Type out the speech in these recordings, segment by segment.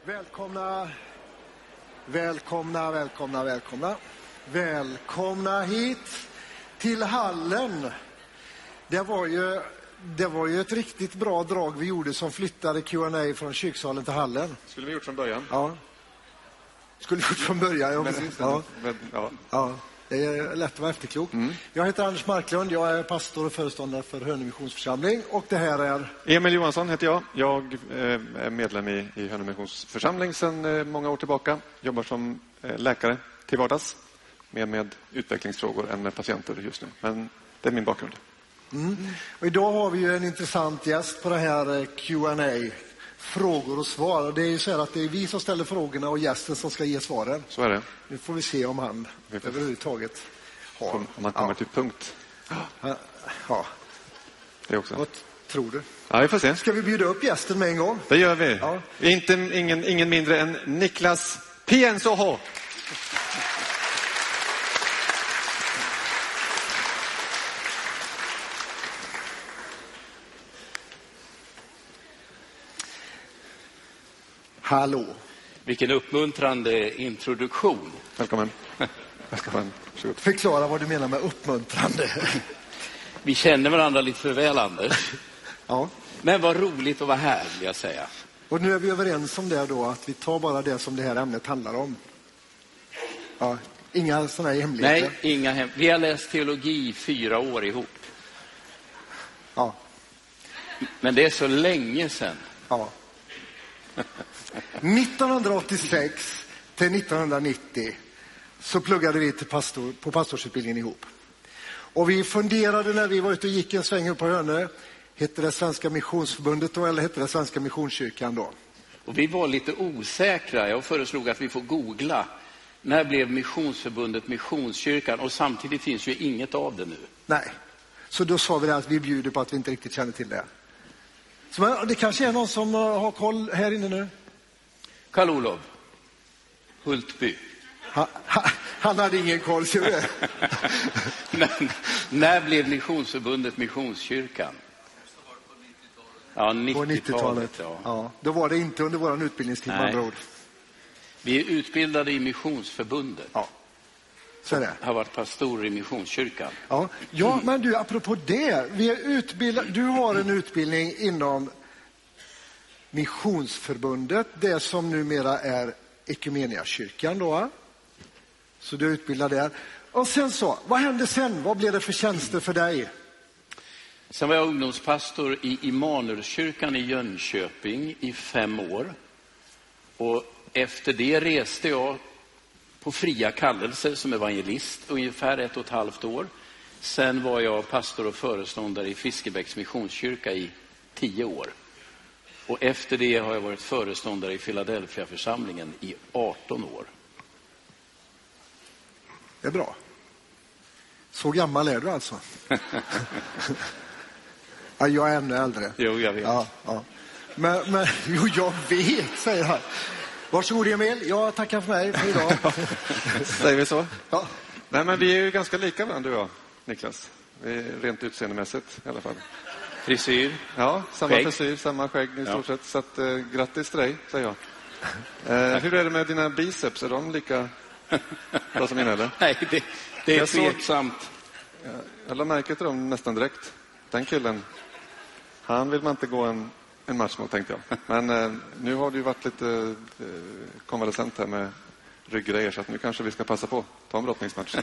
Välkomna, välkomna, välkomna, välkomna. Välkomna hit till hallen. Det var ju ett riktigt bra drag vi gjorde som flyttade Q&A från kyrksalen till hallen. Skulle vi gjort från början? Ja. Skulle vi gjort från början, ja. Precis. Ja. Det är lätt att vara efterklok. Jag heter Anders Marklund, jag är pastor och föreståndare för Hönö missionsförsamling. Och det här är... Emil Johansson heter jag. Jag är medlem i Hönö missionsförsamling sedan många år tillbaka. Jobbar som läkare till vardags. Mer med utvecklingsfrågor än med patienter just nu. Men det är min bakgrund. Och idag har vi ju en intressant gäst på det här Q&A. Frågor och svar. Och det är ju så här att det är vi som ställer frågorna och gästen som ska ge svaren. Så är det. Nu får vi se om han överhuvudtaget har. Om man kommer till punkt. Ja. Det också. Vad tror du? Ja, vi får se. Ska vi bjuda upp gästen med en gång? Det gör vi. Ja. Ingen mindre än Niklas Piensoho. Hallå. Vilken uppmuntrande introduktion. Välkommen. Förklara vad du menar med uppmuntrande. Vi känner varandra lite för väl, Anders. Ja. Men vad roligt att vara här, vill jag säga. Och nu är vi överens om det då, att vi tar bara det som det här ämnet handlar om. Ja. Inga sådana här hemligheter. Nej, inga Vi har läst teologi 4 år ihop. Ja. Men det är så länge sedan. Ja. 1986 till 1990 så pluggade vi på pastorsutbildningen ihop. Och vi funderade när vi var ute och gick en sväng upp på Hönö. Hette det Svenska missionsförbundet då eller hette det Svenska missionskyrkan då? Och vi var lite osäkra. Jag föreslog att vi får googla. När blev missionsförbundet missionskyrkan? Och samtidigt finns ju inget av det nu. Nej, så då sa vi att vi bjuder på att vi inte riktigt känner till det. Så det kanske är någon som har koll här inne nu? Karl-Olof Hultby. Han hade ingen koll, ser du. När blev missionsförbundet missionskyrkan? Ja, 90-talet. Ja, då var det inte under vår utbildningstid, med andra ord. Vi är utbildade i missionsförbundet. Ja. Så är det. Har varit pastor i missionskyrkan. Ja, men du, apropå det. Du har en utbildning inom missionsförbundet. Det som numera är Ekumeniakyrkan då. Så du är utbildad där. Och sen så, vad hände sen? Vad blev det för tjänster för dig? Sen var jag ungdomspastor i Immanuelskyrkan i Jönköping i 5 år. Och efter det reste jag på fria kallelser som evangelist ungefär 1,5 år. Sen var jag pastor och föreståndare i Fiskebäcks missionskyrka i 10 år. Och efter det har jag varit föreståndare i Philadelphia-församlingen i 18 år. Det är bra. Så gammal är du alltså? Ja, jag är ännu äldre. Jo, jag vet. Ja. Men jo, jag vet, säger han. Varsågod Emil, jag tackar för mig för idag. Säger vi så? Ja. Nej, men vi är ju ganska lika varandra, du och jag, Niklas. Vi är rent utseendemässigt i alla fall. Frisyr? Ja, samma skägg. frisyr, samma skägg i stort sett. Så att, grattis till dig, säger jag. Hur är det med dina biceps? Är de lika bra som mina, eller? Nej, det är tveksamt. Jag la märke till dem nästan direkt. Den killen, han vill man inte gå en match mot, tänkte jag. Men nu har det ju varit lite konvalescent här med rygggrejer, så att nu kanske vi ska passa på. Ta en brottningsmatch.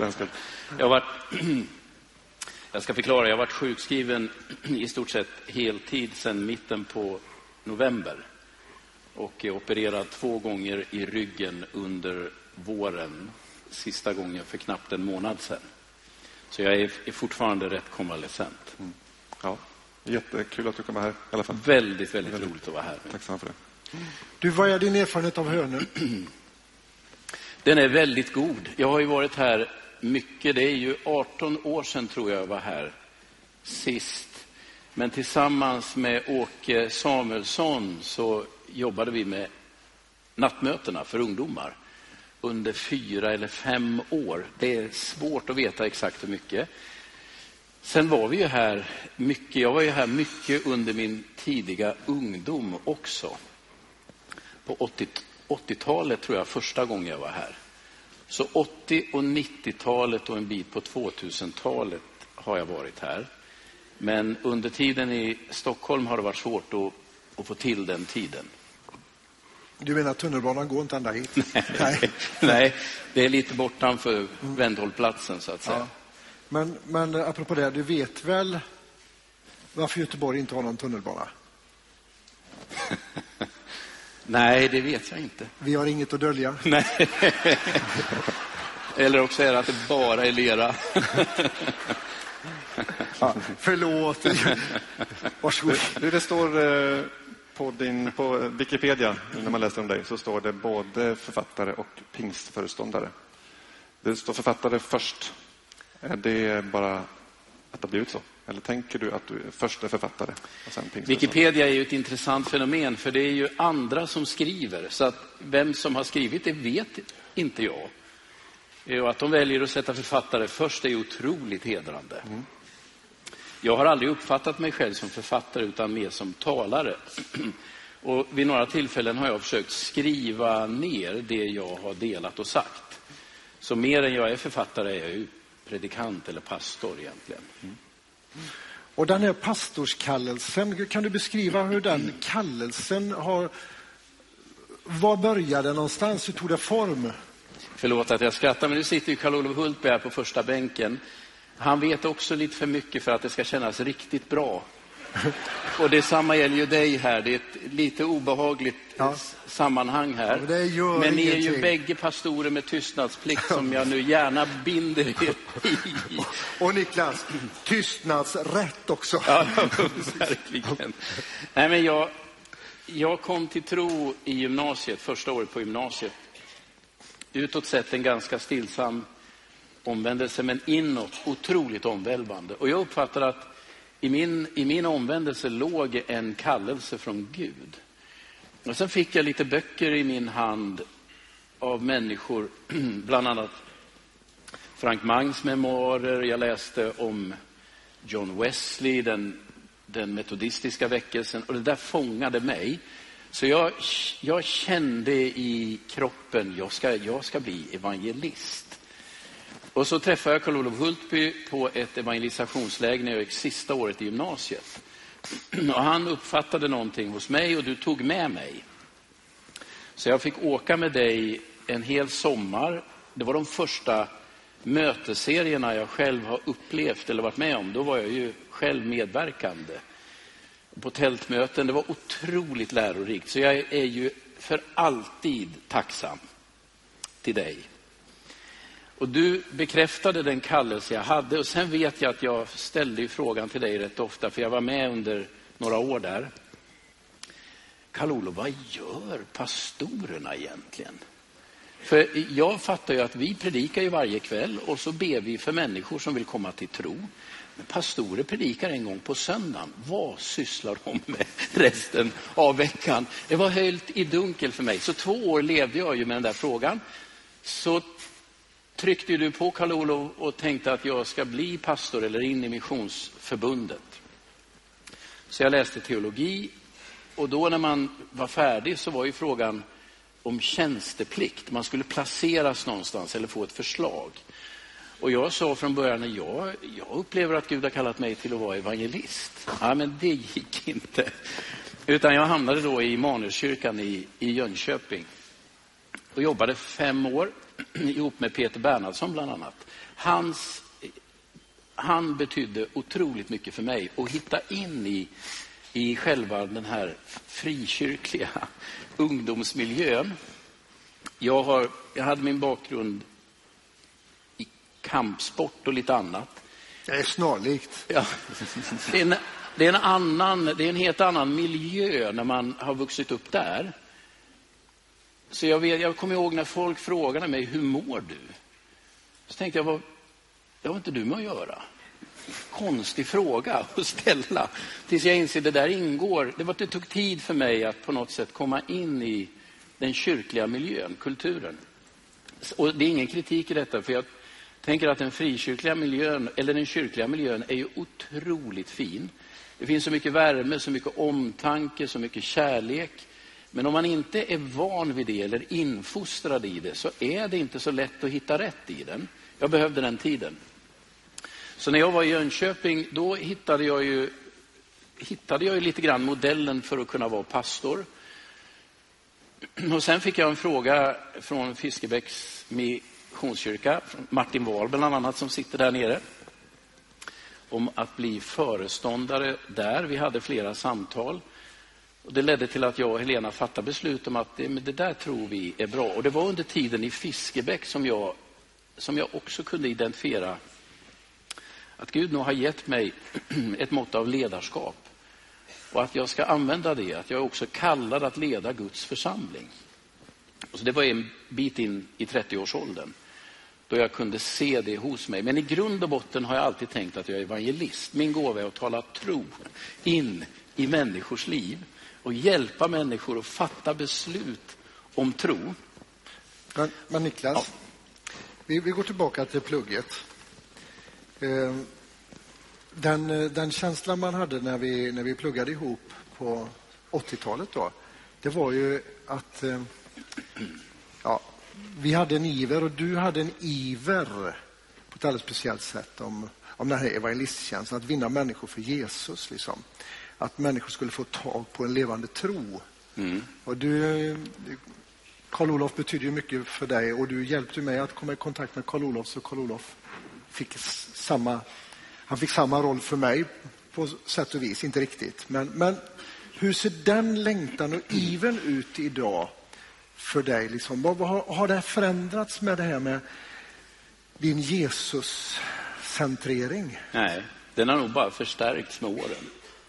Jag ska förklara, jag har varit sjukskriven i stort sett heltid sedan mitten på november. Och är opererad 2 gånger i ryggen under våren. Sista gången för knappt en månad sedan. Så jag är fortfarande rätt konvalescent. Ja, jättekul att du kommer här i alla fall. Väldigt roligt att vara här. Tacksam för det. Du, vad är din erfarenhet av Hönö? Den är väldigt god. Jag har ju varit här mycket. Det är ju 18 år sedan tror jag var här sist. Men tillsammans med Åke Samuelsson så jobbade vi med nattmötena för ungdomar under 4 eller 5 år. Det är svårt att veta exakt hur mycket. Sen var vi ju här mycket. Jag var ju här mycket under min tidiga ungdom också. på 80-talet tror jag första gången jag var här. Så 80- och 90-talet och en bit på 2000-talet har jag varit här. Men under tiden i Stockholm har det varit svårt att få till den tiden. Du menar att tunnelbanan går inte ända hit? Nej, det är lite bortanför vändhållplatsen så att säga. Ja. Men apropå det, du vet väl varför Göteborg inte har någon tunnelbana? Nej, det vet jag inte. Vi har inget att dölja. Nej. Eller också är det att det bara är lera. Ja, förlåt. Varsågod. Det står på Wikipedia, när man läser om dig, så står det både författare och pingstföreståndare. Det står författare först. Är det bara att det har blivit så? Eller tänker du att du först är författare och sen pingstföreståndare? Wikipedia är ju ett intressant fenomen, för det är ju andra som skriver. Så att vem som har skrivit det vet inte jag. Och att de väljer att sätta författare först är otroligt hedrande. Jag har aldrig uppfattat mig själv som författare utan mer som talare. Och vid några tillfällen har jag försökt skriva ner det jag har delat och sagt. Så mer än jag är författare är jag ju predikant eller pastor egentligen. Och den här pastorskallelsen, kan du beskriva hur den kallelsen har... Var började någonstans? Hur tog det form? Förlåt att jag skrattar, men nu sitter ju Karl-Olof Hultberg här på första bänken. Han vet också lite för mycket för att det ska kännas riktigt bra. Och det samma gäller ju dig här. Det är ett lite obehagligt sammanhang här. Men ni är ju bägge pastorer med tystnadsplikt som jag nu gärna binder er i. Och Niklas, tystnadsrätt också. Ja, verkligen. Nej, men jag kom till tro i gymnasiet, första året på gymnasiet. Utåt sett en ganska stillsam omvändelse, men inåt otroligt omvälvande. Och jag uppfattar att i min omvändelse låg en kallelse från Gud. Och sen fick jag lite böcker i min hand av människor, bland annat Frank Mangs memoarer. Jag läste om John Wesley, den metodistiska väckelsen, och det där fångade mig. Så jag kände i kroppen, jag ska bli evangelist. Och så träffade jag Karl-Olof Hultby på ett evangelisationsläger när jag gick sista året i gymnasiet. Och han uppfattade någonting hos mig och du tog med mig. Så jag fick åka med dig en hel sommar. Det var de första möteserierna jag själv har upplevt eller varit med om. Då var jag ju själv medverkande på tältmöten. Det var otroligt lärorikt. Så jag är ju för alltid tacksam till dig. Och du bekräftade den kallelse jag hade. Och sen vet jag att jag ställde frågan till dig rätt ofta. För jag var med under några år där. Karl-Olof, vad gör pastorerna egentligen? För jag fattar ju att vi predikar ju varje kväll. Och så ber vi för människor som vill komma till tro. Men pastorer predikar en gång på söndagen. Vad sysslar de med resten av veckan? Det var helt i dunkel för mig. Så 2 år levde jag ju med den där frågan. Så tryckte du på Karl-Olof och tänkte att jag ska bli pastor eller in i missionsförbundet. Så jag läste teologi. Och då när man var färdig så var ju frågan om tjänsteplikt. Man skulle placeras någonstans eller få ett förslag. Och jag sa från början, jag upplever att Gud har kallat mig till att vara evangelist. Ja, men det gick inte. Utan jag hamnade då i Immanuelskyrkan i Jönköping. Och jobbade 5 år ihop med Peter Bernhardsson bland annat. Han betydde otroligt mycket för mig. Och hitta in i själva den här frikyrkliga ungdomsmiljön. Jag hade min bakgrund i kampsport och lite annat. Det är snarlikt. Ja, det är en helt annan miljö när man har vuxit upp där. Så jag kommer ihåg när folk frågade mig, hur mår du? Så tänkte jag, det har inte du med att göra. Konstig fråga att ställa. Tills jag inser det där ingår. Det tog tid för mig att på något sätt komma in i den kyrkliga miljön, kulturen. Och det är ingen kritik i detta, för jag tänker att den frikyrkliga miljön, eller den kyrkliga miljön, är ju otroligt fin. Det finns så mycket värme, så mycket omtanke, så mycket kärlek. Men om man inte är van vid det eller infostrad i det så är det inte så lätt att hitta rätt i den. Jag behövde den tiden. Så när jag var i Jönköping då hittade jag ju lite grann modellen för att kunna vara pastor. Och sen fick jag en fråga från Fiskebäcks missionskyrka, från Martin Wahl bland annat som sitter där nere, om att bli föreståndare där. Vi hade flera samtal. Och det ledde till att jag och Helena fattade beslut om att det där tror vi är bra. Och det var under tiden i Fiskebäck som jag också kunde identifiera att Gud nog har gett mig ett mått av ledarskap. Och att jag ska använda det, att jag är också kallad att leda Guds församling. Och så det var en bit in i 30-årsåldern då jag kunde se det hos mig. Men i grund och botten har jag alltid tänkt att jag är evangelist. Min gåva är att tala tro in i människors liv och hjälpa människor att fatta beslut om tro. Men Niklas, vi går tillbaka till plugget. Den känslan man hade när vi pluggade ihop på 80-talet då, det var ju att vi hade en iver och du hade en iver på ett alldeles speciellt sätt om den här evangelistkänslan, att vinna människor för Jesus liksom. Att människor skulle få tag på en levande tro. Och Karl-Olof betyder ju mycket för dig och du hjälpte mig att komma i kontakt med Karl-Olof, så Karl-Olof fick samma roll för mig på sätt och vis, inte riktigt. Men hur ser den längtan och ivern ut idag för dig? Liksom? Vad har det förändrats med det här med din Jesus-centrering? Nej, den har nog bara förstärkts med åren.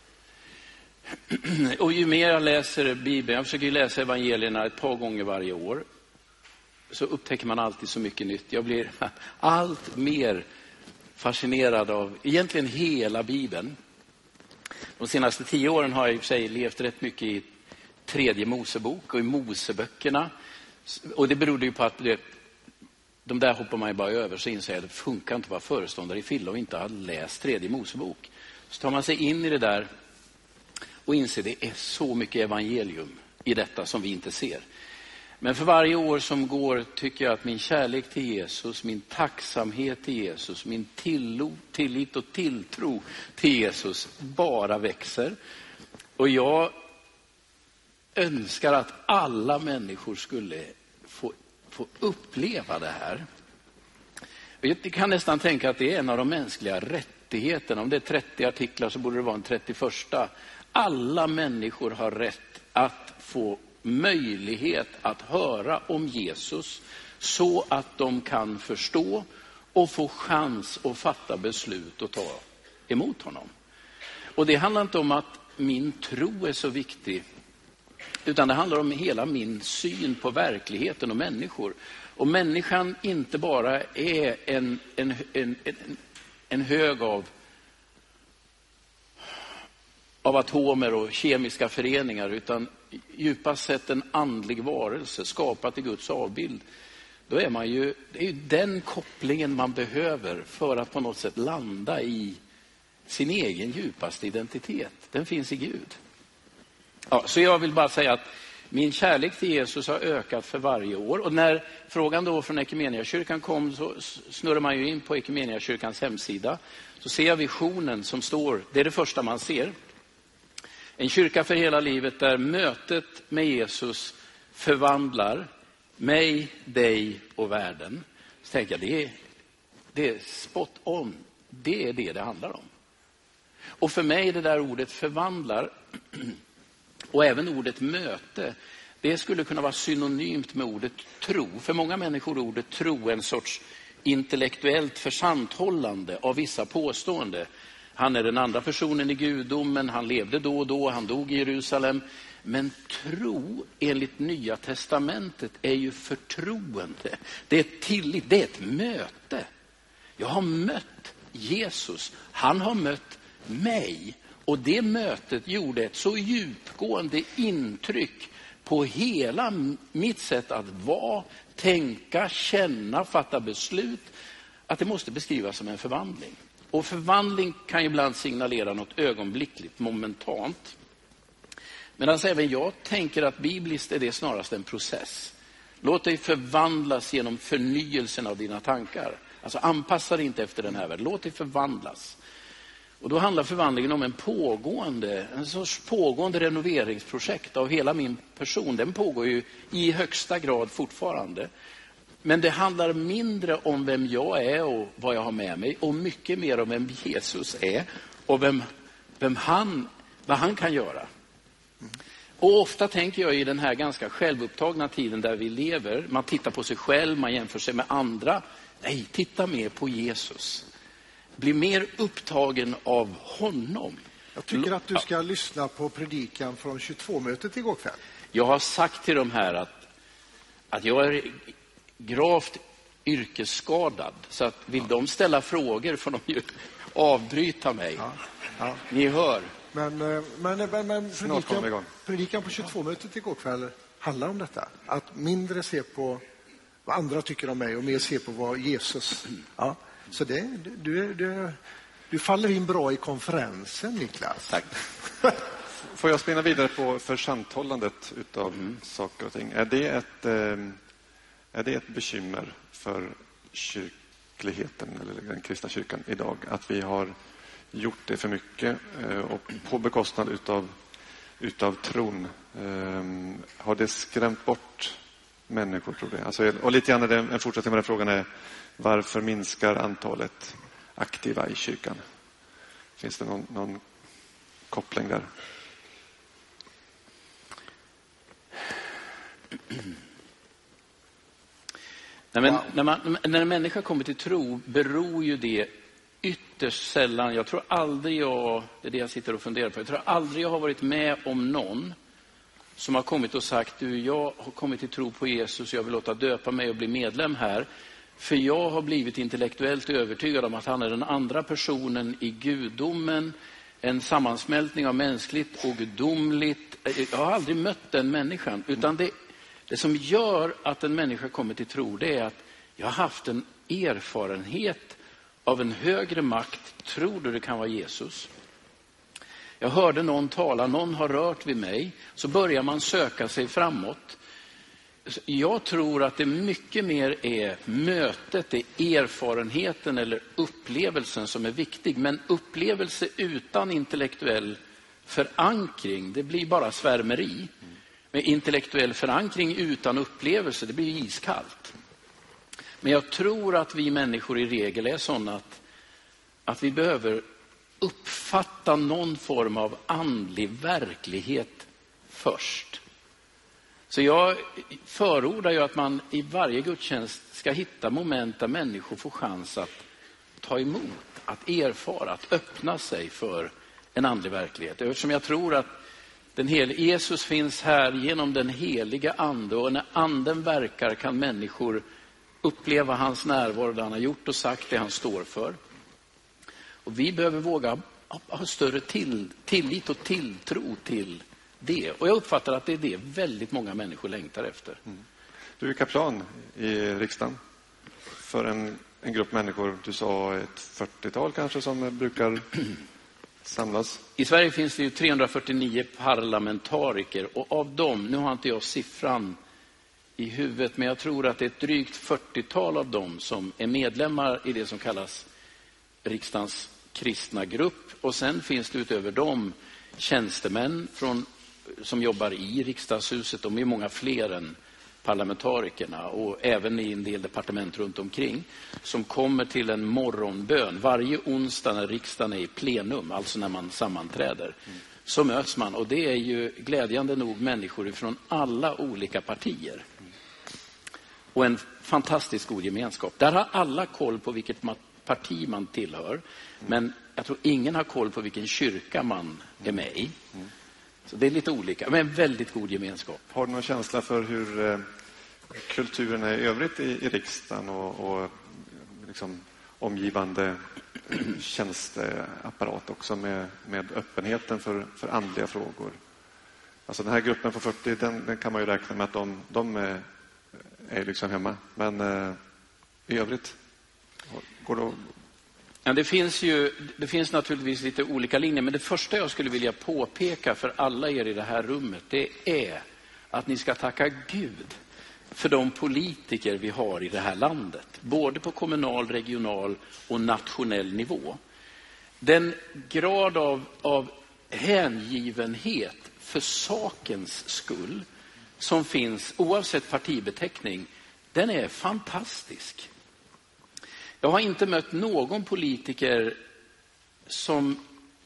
Och ju mer jag läser Bibeln, jag försöker läsa evangelierna ett par gånger varje år, så upptäcker man alltid så mycket nytt. Jag blir allt mer fascinerad av egentligen hela Bibeln. De senaste 10 åren har jag i och för sig levt rätt mycket i 3:e Mosebok och i Moseböckerna. Och det berodde ju på att de där hoppar man ju bara över, så inser jag att det funkar inte att vara föreståndare i Filla och inte ha läst 3:e Mosebok. Så tar man sig in i det där och inser att det är så mycket evangelium i detta som vi inte ser. Men för varje år som går tycker jag att min kärlek till Jesus, min tacksamhet till Jesus, min tillit och tilltro till Jesus bara växer. Och jag önskar att alla människor skulle få uppleva det här. Jag kan nästan tänka att det är en av de mänskliga rättigheterna. Om det är 30 artiklar så borde det vara en 31:a. Alla människor har rätt att få möjlighet att höra om Jesus så att de kan förstå och få chans att fatta beslut och ta emot honom. Och det handlar inte om att min tro är så viktig, utan det handlar om hela min syn på verkligheten och människor. Och människan inte bara är en hög av atomer och kemiska föreningar, utan djupast sett en andlig varelse skapat i Guds avbild. Då är man ju, det är ju den kopplingen man behöver för att på något sätt landa i sin egen djupaste identitet. Den finns i Gud. Ja, så jag vill bara säga att min kärlek till Jesus har ökat för varje år. Och när frågan då från Ekumeniakyrkan kom så snurrar man ju in på Ekumeniakyrkans hemsida. Så ser jag visionen som står, det är det första man ser. En kyrka för hela livet där mötet med Jesus förvandlar mig, dig och världen. Så tänker jag, det är spot on. Det är det handlar om. Och för mig det där ordet förvandlar och även ordet möte, det skulle kunna vara synonymt med ordet tro. För många människor är ordet tro en sorts intellektuellt försanthållande av vissa påstående. Han är den andra personen i gudomen, han levde då och då, han dog i Jerusalem. Men tro enligt Nya testamentet är ju förtroende. Det är tillit, det är ett möte. Jag har mött Jesus, han har mött mig. Och det mötet gjorde ett så djupgående intryck på hela mitt sätt att vara, tänka, känna, fatta beslut, att det måste beskrivas som en förvandling. Och förvandling kan ibland signalera något ögonblickligt, momentant. Medan även jag tänker att bibliskt är det snarast en process. Låt dig förvandlas genom förnyelsen av dina tankar. Alltså anpassa dig inte efter den här världen. Låt dig förvandlas. Och då handlar förvandlingen om en sorts pågående renoveringsprojekt av hela min person. Den pågår ju i högsta grad fortfarande. Men det handlar mindre om vem jag är och vad jag har med mig. Och mycket mer om vem Jesus är och vad han kan göra. Och ofta tänker jag i den här ganska självupptagna tiden där vi lever. Man tittar på sig själv, man jämför sig med andra. Nej, titta mer på Jesus. Bli mer upptagen av honom. Jag tycker att du ska lyssna på predikan från 22-mötet igår kväll. Jag har sagt till dem här att jag är gravt yrkesskadad. Så att vill de ställa frågor får de ju avbryta mig. Ja. Ni hör. Men predikan på 22-mötet igår kväll handlar om detta. Att mindre se på vad andra tycker om mig och mer se på vad Jesus... Ja. Så du faller in bra i konferensen, Niklas. Tack. Får jag spinna vidare på församthållandet utav saker och ting? Är det ett bekymmer för kyrkligheten eller den kristna kyrkan idag? Att vi har gjort det för mycket och på bekostnad utav tron? Har det skrämt bort människor, tror du? Alltså, och lite grann en fortsättning med den frågan är: varför minskar antalet aktiva i kyrkan? Finns det någon koppling där? När en människa kommer till tro beror ju det ytterst sällan. Det är det jag sitter och funderar på. Jag tror aldrig jag har varit med om någon som har kommit och sagt: jag har kommit till tro på Jesus, jag vill låta döpa mig och bli medlem här. För jag har blivit intellektuellt övertygad om att han är den andra personen i gudomen. En sammansmältning av mänskligt och gudomligt. Jag har aldrig mött den människan. Utan det som gör att en människa kommer till tro, det är att jag har haft en erfarenhet av en högre makt. Tror du det kan vara Jesus? Jag hörde någon tala, någon har rört vid mig. Så börjar man söka sig framåt. Jag tror att det mycket mer är mötet, det är erfarenheten eller upplevelsen som är viktig. Men upplevelse utan intellektuell förankring, det blir bara svärmeri. Med intellektuell förankring utan upplevelse, det blir iskallt. Men jag tror att vi människor i regel är sådana att vi behöver uppfatta någon form av andlig verklighet först. Så jag förordar ju att man i varje gudstjänst ska hitta moment där människor får chans att ta emot, att erfara, att öppna sig för en andlig verklighet. Eftersom jag tror att Jesus finns här genom den heliga ande, och när anden verkar kan människor uppleva hans närvaro där han har gjort och sagt det han står för. Och vi behöver våga ha större tillit och tilltro till det. Och jag uppfattar att det är det väldigt många människor längtar efter. Du är kaplan i riksdagen för en grupp människor. Du sa ett 40-tal kanske som brukar samlas. I Sverige finns det ju 349 parlamentariker. Och av dem, nu har inte jag siffran i huvudet, men jag tror att det är ett drygt 40-tal av dem som är medlemmar i det som kallas riksdagens kristna grupp. Och sen finns det utöver dem tjänstemän som jobbar i riksdagshuset. De är många fler än parlamentarikerna, och även i en del departement runt omkring, som kommer till en morgonbön varje onsdag när riksdagen är i plenum, alltså när man sammanträder. Så möts man, och det är ju glädjande nog människor från alla olika partier. Och en fantastiskt god gemenskap. Där har alla koll på vilket parti man tillhör, men jag tror ingen har koll på vilken kyrka man är med i. Så det är lite olika, men väldigt god gemenskap. Har du någon känsla för hur kulturen är i övrigt i riksdagen och liksom omgivande tjänsteapparat också med öppenheten för andliga frågor? Alltså den här gruppen på 40, den kan man ju räkna med att de är liksom hemma. Men i övrigt går det att Ja, det finns naturligtvis lite olika linjer, men det första jag skulle vilja påpeka för alla er i det här rummet, det är att ni ska tacka Gud för de politiker vi har i det här landet, både på kommunal, regional och nationell nivå. Den grad av hängivenhet för sakens skull som finns oavsett partibeteckning, den är fantastisk. Jag har inte mött någon politiker som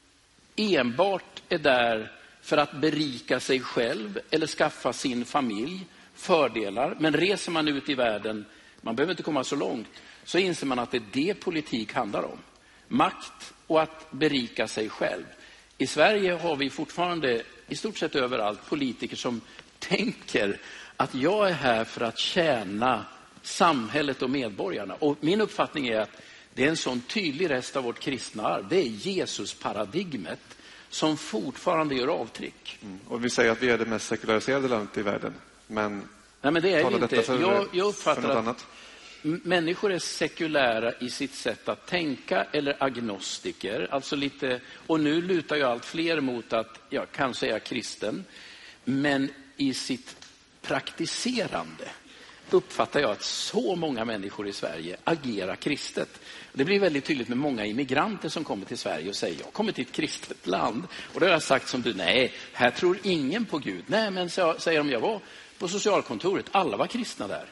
enbart är där för att berika sig själv eller skaffa sin familj fördelar. Men reser man ut i världen, man behöver inte komma så långt, så inser man att det är det politik handlar om. Makt och att berika sig själv. I Sverige har vi fortfarande i stort sett överallt politiker som tänker att jag är här för att tjäna samhället och medborgarna. Och min uppfattning är att det är en sån tydlig rest av vårt kristna arv. Det är Jesus-paradigmet som fortfarande gör avtryck. Och vi säger att vi är det mest sekulariserade landet i världen. Men nej, men det är vi inte. Jag uppfattar för att annat. Människor är sekulära i sitt sätt att tänka eller agnostiker. Alltså lite, och nu lutar ju allt fler mot att jag kanske är kristen. Men i sitt praktiserande uppfattar jag att så många människor i Sverige agerar kristet. Det blir väldigt tydligt med många immigranter som kommer till Sverige och säger jag kommer till ett kristet land. Och då har jag sagt som du, nej, här tror ingen på Gud. Nej, men säger de, jag var på socialkontoret, alla var kristna där.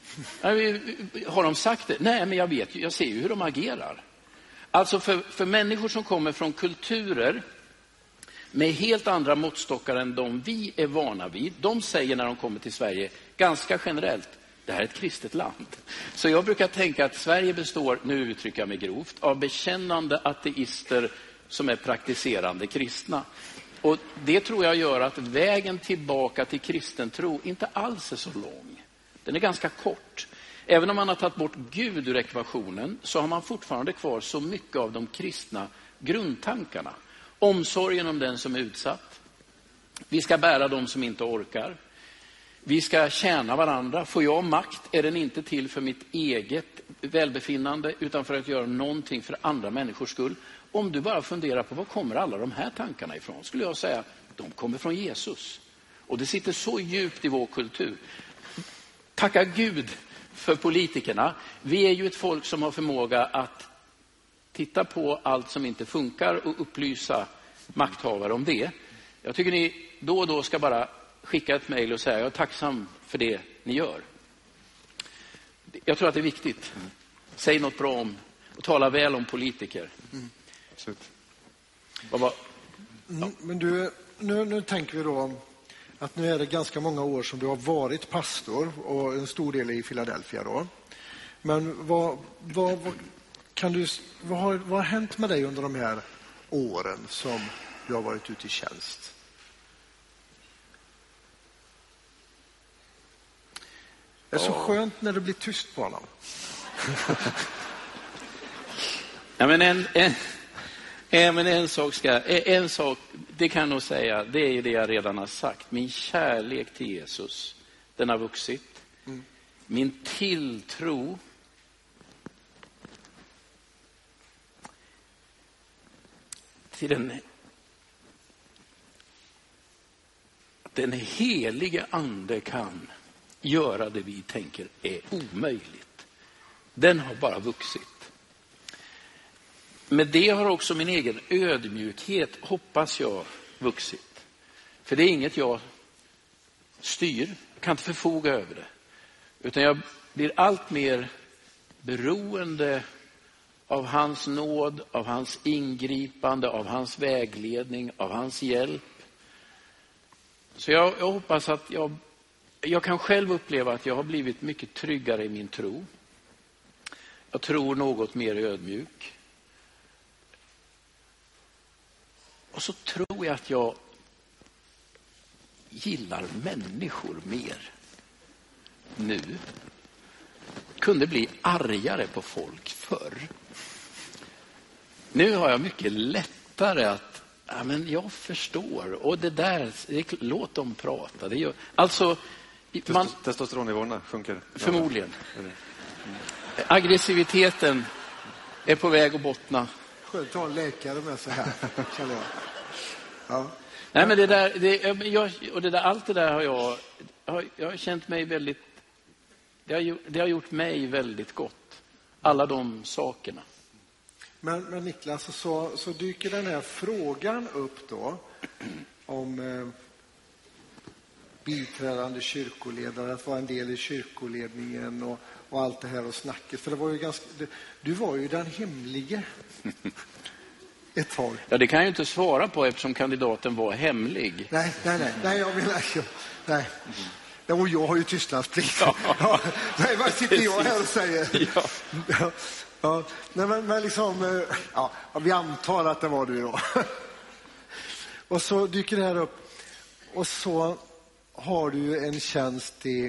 Har de sagt det? Nej, men jag ser ju hur de agerar. Alltså för människor som kommer från kulturer med helt andra måttstockar än de vi är vana vid. De säger när de kommer till Sverige ganska generellt, det här är ett kristet land. Så jag brukar tänka att Sverige består, nu uttrycker jag mig grovt, av bekännande ateister som är praktiserande kristna. Och det tror jag gör att vägen tillbaka till kristen tro inte alls är så lång. Den är ganska kort. Även om man har tagit bort Gud ur ekvationen så har man fortfarande kvar så mycket av de kristna grundtankarna. Omsorgen om den som är utsatt. Vi ska bära de som inte orkar. Vi ska tjäna varandra. Får jag makt är den inte till för mitt eget välbefinnande utan för att göra någonting för andra människors skull. Om du bara funderar på var kommer alla de här tankarna ifrån, skulle jag säga de kommer från Jesus. Och det sitter så djupt i vår kultur. Tacka Gud för politikerna. Vi är ju ett folk som har förmåga att titta på allt som inte funkar och upplysa makthavare om det. Jag tycker ni då och då ska bara skicka ett mejl och säga jag är tacksam för det ni gör. Jag tror att det är viktigt. Säg något bra om och tala väl om politiker. Men du, nu tänker vi då att nu är det ganska många år som du har varit pastor och en stor del i Philadelphia då. Men vad har hänt med dig under de här åren som du har varit ute i tjänst? Det är så skönt när det blir tyst på honom. Ja, men en sak, det kan jag nog säga, det är ju det jag redan har sagt. Min kärlek till Jesus, den har vuxit. Min tilltro till den helige ande kan göra det vi tänker är omöjligt. Den har bara vuxit. Med det har också min egen ödmjukhet, hoppas jag, vuxit. För det är inget jag styr, jag kan inte förfoga över det. Utan jag blir allt mer beroende av hans nåd, av hans ingripande, av hans vägledning, av hans hjälp. Så jag hoppas att jag kan själv uppleva att jag har blivit mycket tryggare i min tro. Jag tror något mer ödmjuk. Och så tror jag att jag gillar människor mer nu. Kunde bli argare på folk förr. Nu har jag mycket lättare att men jag förstår. Och det där, låt dem prata. Det gör, alltså, testosteronnivåerna sjunker. Förmodligen. Aggressiviteten är på väg att bottna. Skönt att ha en läkare med sig här, känner jag. Ja. Nej, men allt det där har jag har känt mig väldigt, det har gjort mig väldigt gott. Alla de sakerna. Men Niklas, så dyker den här frågan upp då om biträdande kyrkoledare, att vara en del i kyrkoledningen och allt det här och snacket. För det var ju du var ju den hemlige ett tag. Ja, det kan jag ju inte svara på eftersom kandidaten var hemlig. Nej, jag menar nej. Och jag har ju tystnadsplikt. Ja. Nej, vad sitter jag här och säger? Ja. Ja, men liksom, vi antar att det var du då. Och så dyker det här upp. Och så har du en tjänst i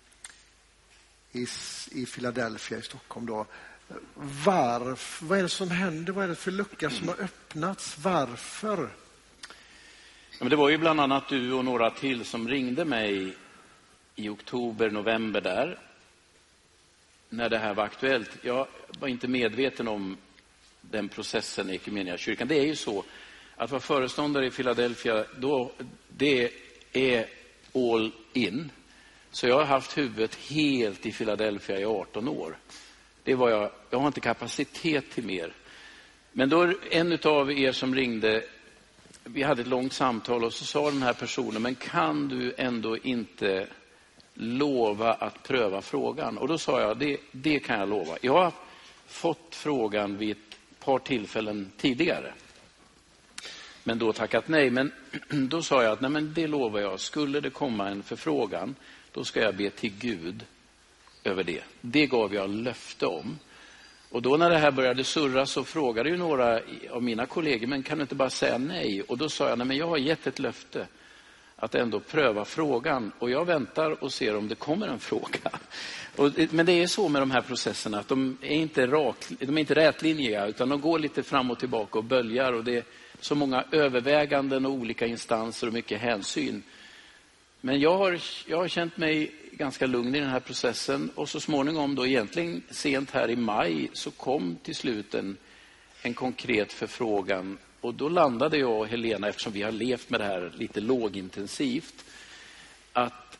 Philadelphia i Stockholm då. Vad är det som händer? Vad är det för lucka som har öppnats? Varför? Ja, men det var ju bland annat du och några till som ringde mig i oktober, november där. När det här var aktuellt. Jag var inte medveten om den processen i Equmeniakyrkan. Det är ju så att vara föreståndare i Philadelphia, det är all in. Så jag har haft huvudet helt i Philadelphia i 18 år. Det var jag har inte kapacitet till mer. Men då en av er som ringde, vi hade ett långt samtal och så sa den här personen, men kan du ändå inte lova att pröva frågan? Och då sa jag, det kan jag lova. Jag har fått frågan vid ett par tillfällen tidigare. Men då tackat nej. Men då sa jag att nej, men det lovar jag. Skulle det komma en förfrågan, då ska jag be till Gud över det. Det gav jag löfte om. Och då när det här började surra så frågade ju några av mina kollegor, men kan du inte bara säga nej? Och då sa jag, nej men jag har gett ett löfte att ändå pröva frågan. Och jag väntar och ser om det kommer en fråga. Men det är så med de här processerna att de är inte rätlinjiga utan de går lite fram och tillbaka och böljar. Och det är så många överväganden och olika instanser och mycket hänsyn. Men jag har känt mig ganska lugn i den här processen. Och så småningom då egentligen sent här i maj så kom till slut en konkret förfrågan. Och då landade jag och Helena, eftersom vi har levt med det här lite lågintensivt, att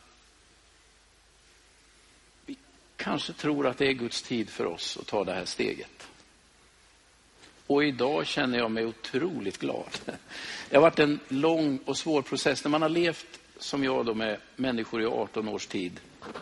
vi kanske tror att det är Guds tid för oss att ta det här steget. Och idag känner jag mig otroligt glad. Det har varit en lång och svår process. När man har levt som jag då med människor i 18 års tid.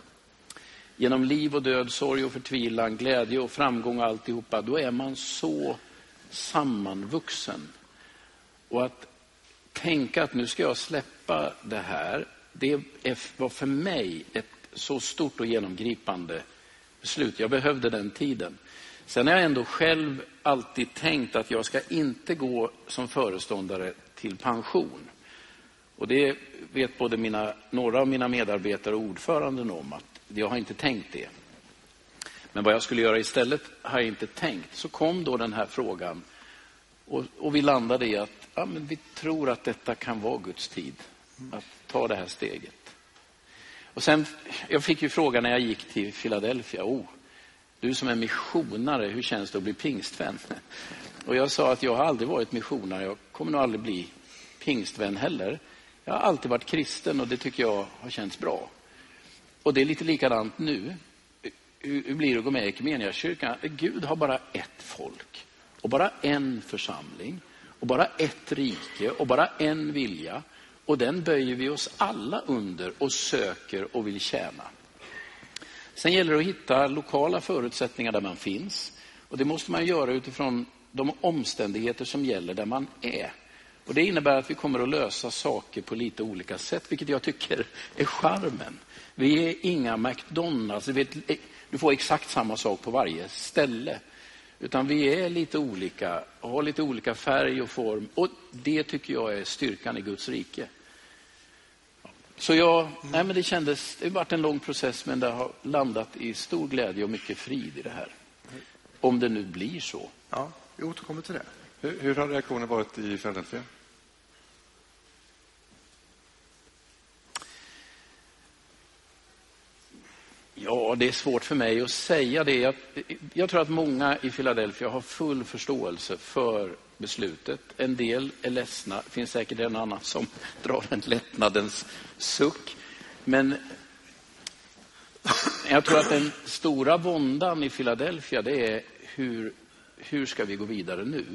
Genom liv och död, sorg och förtvilan, glädje och framgång och alltihopa. Då är man så sammanvuxen. Och att tänka att nu ska jag släppa det här. Det var för mig ett så stort och genomgripande beslut. Jag behövde den tiden. Sen har jag ändå själv alltid tänkt att jag ska inte gå som föreståndare till pension. Och det vet både några av mina medarbetare och ordföranden om att jag har inte tänkt det. Men vad jag skulle göra istället har jag inte tänkt. Så kom då den här frågan och vi landade i att men vi tror att detta kan vara Guds tid att ta det här steget. Och sen, jag fick ju frågan när jag gick till Philadelphia. Du som är missionare, hur känns det att bli pingstvän? Och jag sa att jag har aldrig varit missionare. Jag kommer nog aldrig bli pingstvän heller. Jag har alltid varit kristen och det tycker jag har känts bra. Och det är lite likadant nu. Hur blir det att gå med i Equmeniakyrkan? Gud har bara ett folk. Och bara en församling. Och bara ett rike. Och bara en vilja. Och den böjer vi oss alla under och söker och vill tjäna. Sen gäller det att hitta lokala förutsättningar där man finns. Och det måste man göra utifrån de omständigheter som gäller där man är. Och det innebär att vi kommer att lösa saker på lite olika sätt, vilket jag tycker är charmen. Vi är inga McDonalds, du får exakt samma sak på varje ställe. Utan vi är lite olika, har lite olika färg och form. Och det tycker jag är styrkan i Guds rike. Så det har varit en lång process, men det har landat i stor glädje och mycket frid i det här. Om det nu blir så. Ja, vi återkommer till det. Hur har reaktionen varit i Philadelphia? Ja, det är svårt för mig att säga det. Jag tror att många i Philadelphia har full förståelse för beslutet. En del är ledsna. Det finns säkert en annan som drar en lättnadens suck. Men jag tror att den stora våndan i Philadelphia, det är hur ska vi gå vidare nu?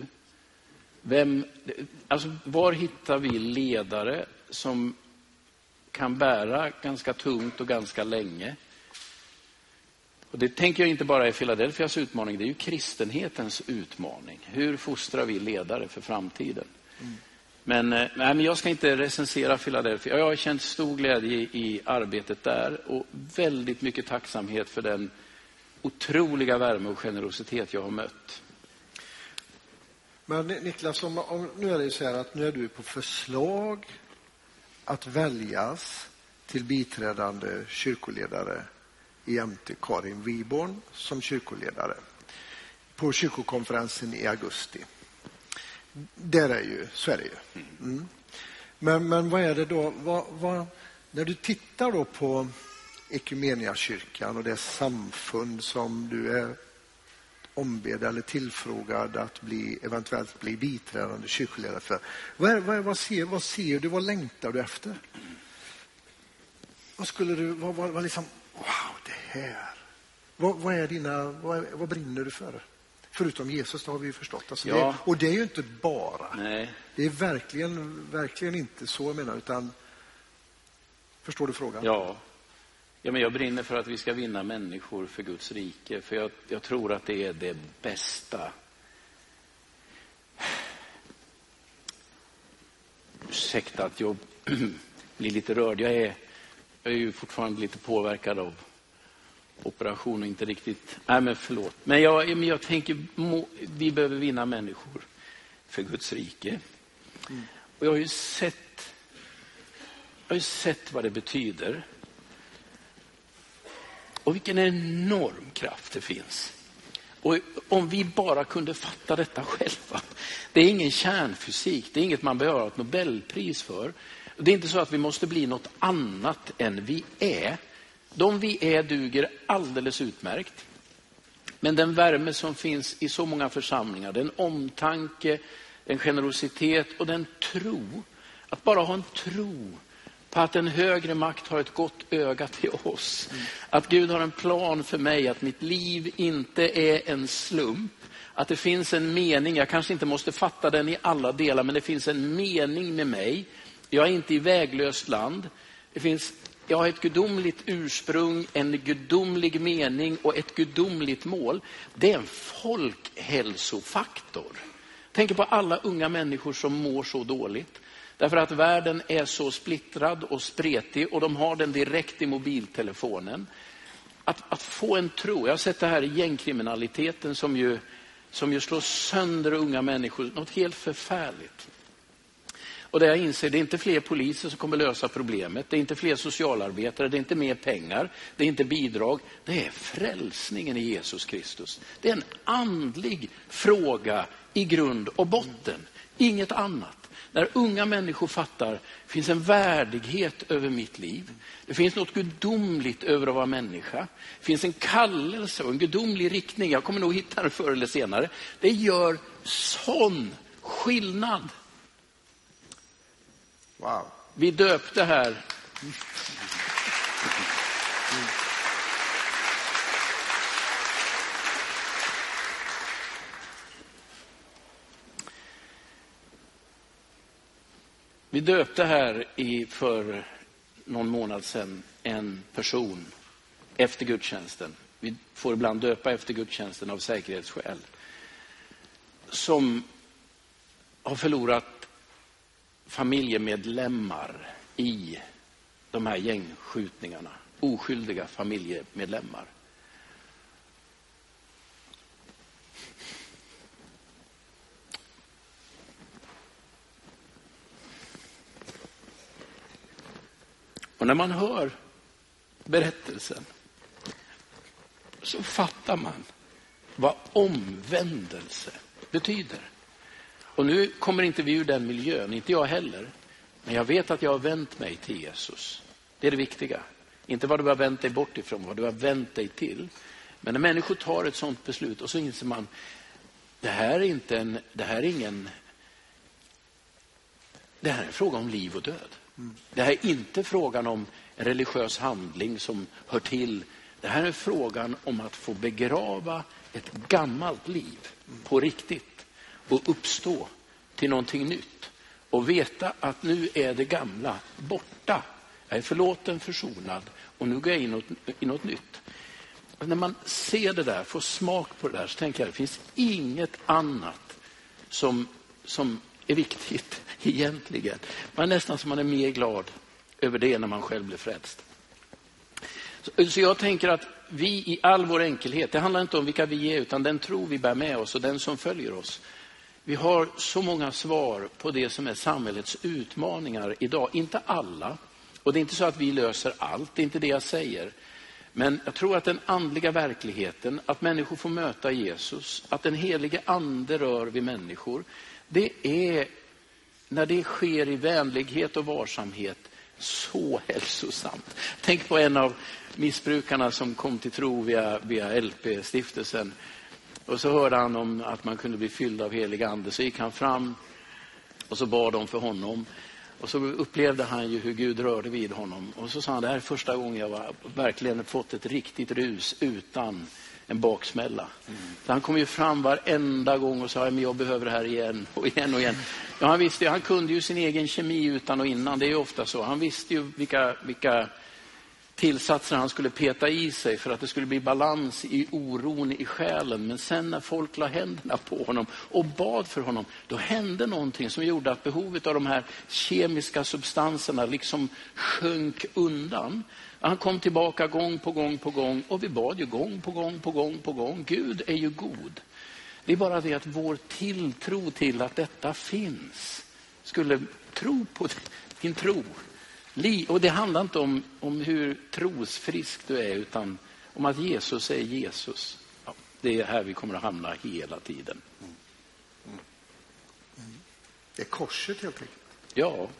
Var hittar vi ledare som kan bära ganska tungt och ganska länge? Och det tänker jag inte bara är Philadelphias utmaning, det är ju kristenhetens utmaning. Hur fostrar vi ledare för framtiden? Men jag ska inte recensera Philadelphia. Jag har känt stor glädje i arbetet där och väldigt mycket tacksamhet för den otroliga värme och generositet jag har mött. Men Niklas, nu är det ju så här att nu är du på förslag att väljas till biträdande kyrkoledare jämte Karin Wiborn som kyrkoledare på kyrkokonferensen i augusti. Så är det ju. Men vad är det då? När du tittar då på Ekumeniakyrkan och det samfund som du är ombedd eller tillfrågad att eventuellt bli biträdande kyrkoledare för. Vad ser du? Vad längtar du efter? Vad skulle du, vad liksom, wow, det här. Vad brinner du för? Förutom Jesus, det har vi ju förstått. Alltså ja. Och det är ju inte bara. Nej. Det är verkligen inte så jag menar, utan förstår du frågan? Ja, men jag brinner för att vi ska vinna människor för Guds rike. För jag tror att det är det bästa. Ursäkta att jag blir lite rörd. Jag är ju fortfarande lite påverkad av operation och inte riktigt... Nej, men förlåt. Men jag tänker, vi behöver vinna människor för Guds rike. Och jag har ju sett vad det betyder. Och vilken enorm kraft det finns. Och om vi bara kunde fatta detta själva. Det är ingen kärnfysik. Det är inget man behöver ha ett Nobelpris för. Det är inte så att vi måste bli något annat än vi är. De vi är duger alldeles utmärkt. Men den värme som finns i så många församlingar, den omtanke, den generositet och den tro. Att bara ha en tro på att en högre makt har ett gott öga till oss. Att Gud har en plan för mig, att mitt liv inte är en slump. Att det finns en mening, jag kanske inte måste fatta den i alla delar, men det finns en mening med mig. Jag är inte i väglöst land. Jag har ett gudomligt ursprung, en gudomlig mening och ett gudomligt mål. Det är en folkhälsofaktor. Tänk på alla unga människor som mår så dåligt. Därför att världen är så splittrad och spretig och de har den direkt i mobiltelefonen. Att få en tro. Jag har sett det här i gängkriminaliteten som ju slår sönder unga människor. Något helt förfärligt. Och det jag inser, det är inte fler poliser som kommer lösa problemet. Det är inte fler socialarbetare, det är inte mer pengar. Det är inte bidrag. Det är frälsningen i Jesus Kristus. Det är en andlig fråga i grund och botten. Inget annat. När unga människor fattar, det finns en värdighet över mitt liv. Det finns något gudomligt över att vara människa. Det finns en kallelse och en gudomlig riktning. Jag kommer nog hitta det förr eller senare. Det gör sån skillnad. Wow. Vi döpte här. Vi döpte här för någon månad sedan en person efter gudstjänsten. Vi får ibland döpa efter gudstjänsten av säkerhetsskäl. Som har förlorat familjemedlemmar i de här gängskjutningarna. Oskyldiga familjemedlemmar. Och när man hör berättelsen så fattar man vad omvändelse betyder. Och nu kommer inte vi ur den miljön, inte jag heller. Men jag vet att jag har vänt mig till Jesus. Det är det viktiga. Inte vad du har vänt dig bort ifrån, vad du har vänt dig till. Men när människor tar ett sånt beslut och så inser man, det här är en fråga om liv och död. Det här är inte frågan om en religiös handling som hör till. Det här är frågan om att få begrava ett gammalt liv på riktigt och uppstå till någonting nytt. Och veta att nu är det gamla borta. Jag är förlåten, försonad och nu går jag in i något nytt. Och när man ser det där, får smak på det där, så tänker jag att det finns inget annat som är viktigt egentligen. Man är nästan som man är mer glad över det när man själv blir frälst. Så jag tänker att vi i all vår enkelhet, det handlar inte om vilka vi är utan den tro vi bär med oss och den som följer oss. Vi har så många svar på det som är samhällets utmaningar idag. Inte alla, och det är inte så att vi löser allt, det är inte det jag säger. Men jag tror att den andliga verkligheten, att människor får möta Jesus, att den helige ande rör vid människor, det är, när det sker i vänlighet och varsamhet, så hälsosamt. Tänk på en av missbrukarna som kom till tro via LP-stiftelsen. Och så hörde han om att man kunde bli fylld av helig ande. Så gick han fram och så bad de för honom. Och så upplevde han ju hur Gud rörde vid honom. Och så sa han, det här är första gången jag verkligen fått ett riktigt rus utan en baksmälla. Så han kom ju fram varenda gång och sa, men jag behöver det här igen och igen och igen. Ja, han visste ju, han kunde ju sin egen kemi utan och innan. Det är ju ofta så. Han visste ju vilka tillsatser han skulle peta i sig för att det skulle bli balans i oron i själen. Men sen när folk la händerna på honom och bad för honom, då hände någonting som gjorde att behovet av de här kemiska substanserna liksom sjönk undan. Han kom tillbaka gång på gång på gång och vi bad ju gång på gång på gång på gång. Gud är ju god. Det är bara det att vår tilltro till att detta finns skulle tro på din tro. Och det handlar inte om hur trosfrisk du är utan om att Jesus är Jesus. Ja, det är här vi kommer att hamna hela tiden. Det är korset helt enkelt. Ja.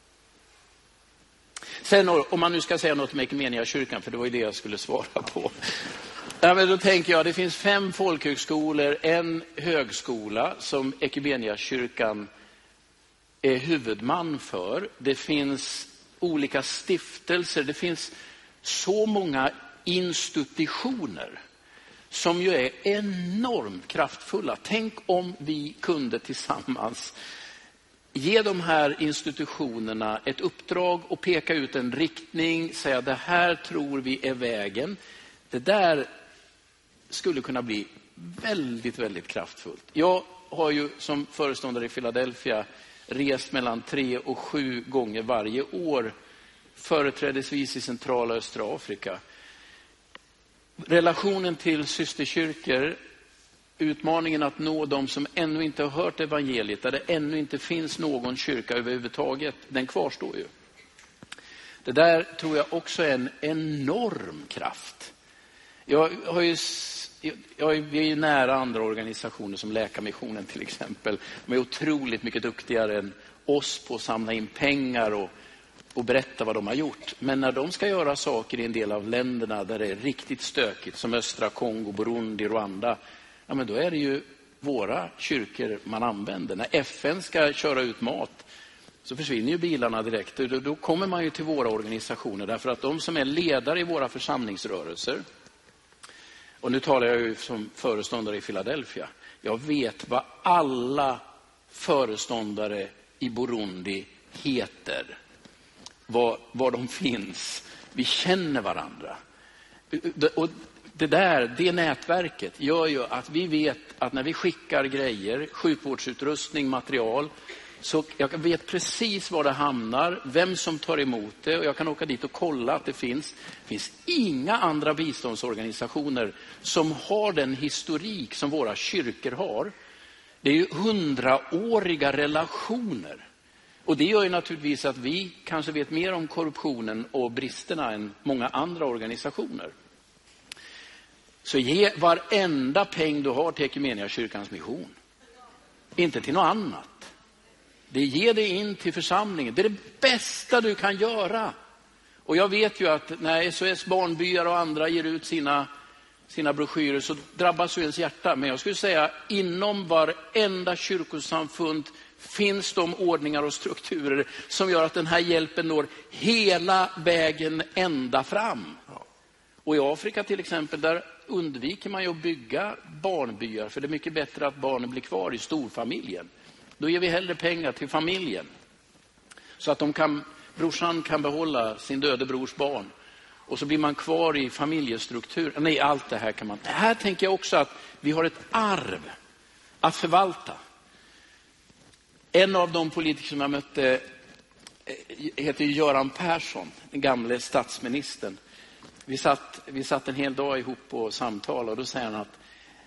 Sen om man nu ska säga något om Equmeniakyrkan, för det var ju det jag skulle svara på. Ja, men då tänker jag, det finns 5 folkhögskolor, en högskola som Equmeniakyrkan är huvudman för. Det finns olika stiftelser, det finns så många institutioner som ju är enormt kraftfulla. Tänk om vi kunde tillsammans ge de här institutionerna ett uppdrag och peka ut en riktning, säga det här tror vi är vägen. Det där skulle kunna bli väldigt, väldigt kraftfullt. Jag har ju som föreståndare i Philadelphia rest mellan 3 och 7 gånger varje år, företrädesvis i centrala och östra Afrika. Relationen till systerkyrkor, utmaningen att nå dem som ännu inte har hört evangeliet, där det ännu inte finns någon kyrka överhuvudtaget, den kvarstår ju. Det där tror jag också är en enorm kraft. Vi är ju nära andra organisationer som Läkarmissionen till exempel. De är otroligt mycket duktigare än oss på att samla in pengar och berätta vad de har gjort. Men när de ska göra saker i en del av länderna där det är riktigt stökigt, som östra Kongo, Burundi, Rwanda, ja, men då är det ju våra kyrkor man använder. När FN ska köra ut mat så försvinner ju bilarna direkt. Då kommer man ju till våra organisationer, därför att de som är ledare i våra församlingsrörelser, och nu talar jag ju som föreståndare i Philadelphia, jag vet vad alla föreståndare i Burundi heter, var de finns. Vi känner varandra. Och det nätverket gör ju att vi vet att när vi skickar grejer, sjukvårdsutrustning, material, så jag vet precis var det hamnar, vem som tar emot det, och jag kan åka dit och kolla att det finns inga andra biståndsorganisationer som har den historik som våra kyrkor har. Det är ju 100-åriga relationer. Och det gör ju naturligtvis att vi kanske vet mer om korruptionen och bristerna än många andra organisationer. Så ge varenda peng du har till Equmeniakyrkans mission. Inte till något annat. Ge det in till församlingen. Det är det bästa du kan göra. Och jag vet ju att när SOS Barnbyar och andra ger ut sina broschyrer så drabbas ju ens hjärta. Men jag skulle säga inom varenda kyrkosamfund finns de ordningar och strukturer som gör att den här hjälpen når hela vägen ända fram. Och i Afrika till exempel, där undviker man ju att bygga barnbyar, för det är mycket bättre att barnen blir kvar i storfamiljen. Då ger vi hellre pengar till familjen så att brorsan kan behålla sin döde brors barn. Och så blir man kvar i familjestruktur. Nej, allt det här kan man. Det här tänker jag också att vi har ett arv att förvalta. En av de politiker som jag mötte heter Göran Persson, den gamle statsministern. Vi satt en hel dag ihop på samtal och då säger han att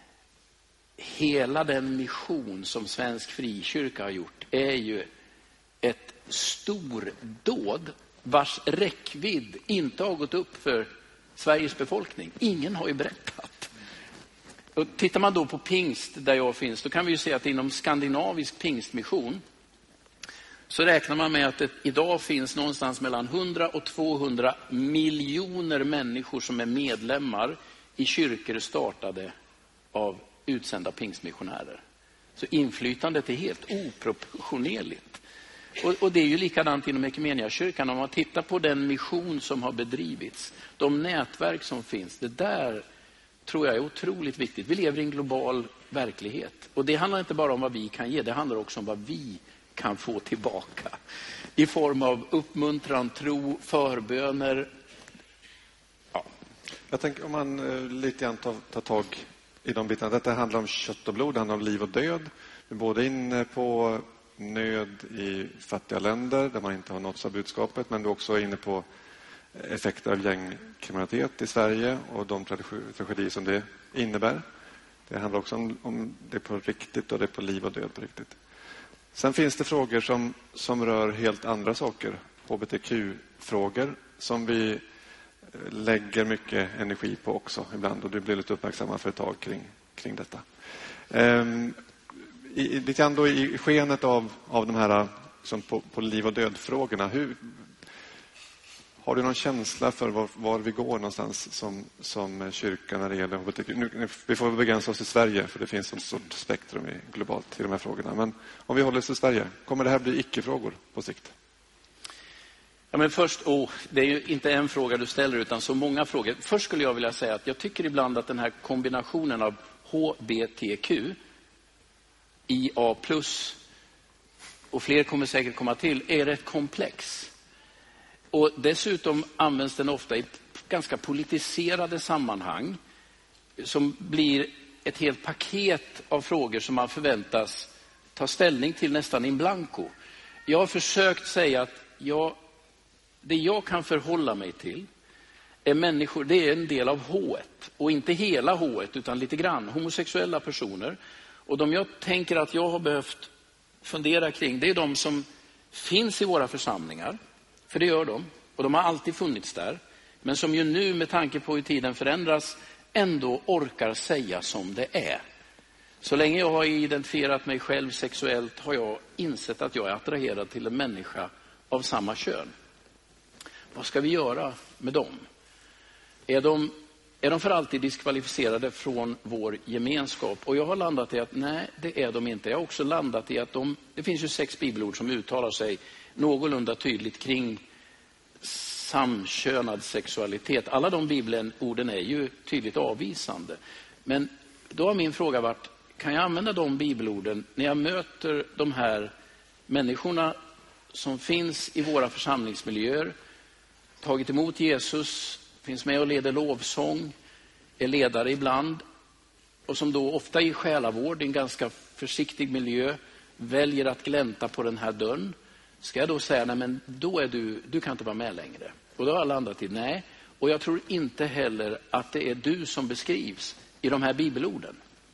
hela den mission som svensk frikyrka har gjort är ju ett stordåd vars räckvidd inte har gått upp för Sveriges befolkning. Ingen har ju berättat. Och tittar man då på pingst där jag finns, då kan vi ju se att inom skandinavisk pingstmission så räknar man med att det idag finns någonstans mellan 100 och 200 miljoner människor som är medlemmar i kyrkor startade av utsända pingstmissionärer. Så inflytandet är helt oproportionerligt. Och det är ju likadant inom Ekumeniakyrkan. Om man tittar på den mission som har bedrivits, de nätverk som finns, det där tror jag är otroligt viktigt. Vi lever i en global verklighet. Och det handlar inte bara om vad vi kan ge, det handlar också om vad vi kan få tillbaka. I form av uppmuntran, tro, förböner. Ja. Jag tänker om man lite grann tar tag i de bitarna. Detta handlar om kött och blod, det handlar om liv och död. Vi är både inne på nöd i fattiga länder där man inte har nåtts av budskapet, men du är också inne på effekter av gängkriminalitet i Sverige och de tragedier som det innebär. Det handlar också om det på riktigt och det på liv och död på riktigt. Sen finns det frågor som rör helt andra saker, HBTQ-frågor som vi lägger mycket energi på också ibland, och du blir lite uppmärksamma för ett tag kring detta. Lite grann då i skenet av de här som på liv- och dödfrågorna, har du någon känsla för var vi går någonstans som kyrka när det gäller HBTQ? Vi får begränsa oss i Sverige, för det finns ett stort spektrum globalt i de här frågorna. Men om vi håller oss i Sverige, kommer det här bli icke-frågor på sikt? Ja, men först, det är ju inte en fråga du ställer utan så många frågor. Först skulle jag vilja säga att jag tycker ibland att den här kombinationen av HBTQ, IA+, och fler kommer säkert komma till, är rätt komplex. Och dessutom används den ofta i ganska politiserade sammanhang som blir ett helt paket av frågor som man förväntas ta ställning till nästan in blanco. Jag har försökt säga att det jag kan förhålla mig till är människor, det är en del av H-et. Och inte hela H-et utan lite grann. Homosexuella personer. Och de jag tänker att jag har behövt fundera kring, det är de som finns i våra församlingar. För det gör de. Och de har alltid funnits där. Men som ju nu med tanke på hur tiden förändras ändå orkar säga som det är. Så länge jag har identifierat mig själv sexuellt har jag insett att jag är attraherad till en människa av samma kön. Vad ska vi göra med dem? Är de för alltid diskvalificerade från vår gemenskap? Och jag har landat i att nej, det är de inte. Jag har också landat i att det finns ju 6 bibelord som uttalar sig någorlunda tydligt kring samkönad sexualitet. Alla de bibelorden är ju tydligt avvisande. Men då har min fråga varit, kan jag använda de bibelorden när jag möter de här människorna som finns i våra församlingsmiljöer, tagit emot Jesus, finns med och leder lovsång, är ledare ibland och som då ofta i själavård i en ganska försiktig miljö väljer att glänta på den här dörren. Ska jag då säga, nej men då är du kan inte vara med längre. Och då har jag landat i nej. Och jag tror inte heller att det är du som beskrivs i de här bibelorden.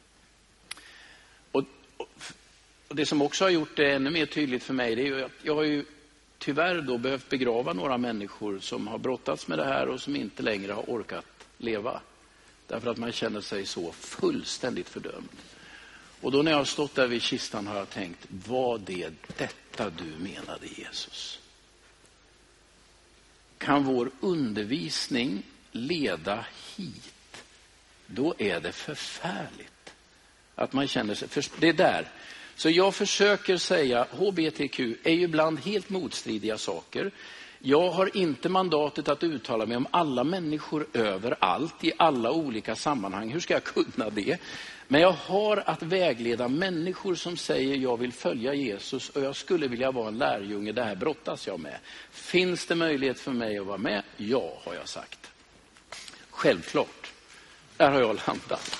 Och det som också har gjort det ännu mer tydligt för mig, det är ju att jag har ju tyvärr då behövt begrava några människor som har brottats med det här och som inte längre har orkat leva. Därför att man känner sig så fullständigt fördömd. Och då när jag har stått där vid kistan har jag tänkt, var det detta du menade Jesus? kan vår undervisning leda hit, då är det förfärligt att man känner sig, det är där. Så jag försöker säga, HBTQ är ju ibland helt motstridiga saker. Jag har inte mandatet att uttala mig om alla människor överallt i alla olika sammanhang. Hur ska jag kunna det? Men jag har att vägleda människor som säger jag vill följa Jesus och jag skulle vilja vara en lärjunge, det här brottas jag med. Finns det möjlighet för mig att vara med? Ja, har jag sagt. Självklart. Där har jag landat.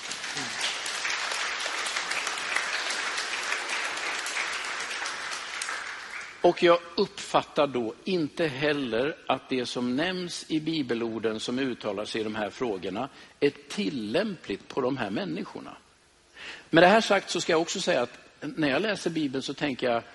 Och jag uppfattar då inte heller att det som nämns i bibelorden som uttalar sig i de här frågorna är tillämpligt på de här människorna. Med det här sagt så ska jag också säga att när jag läser Bibeln så tänker jag,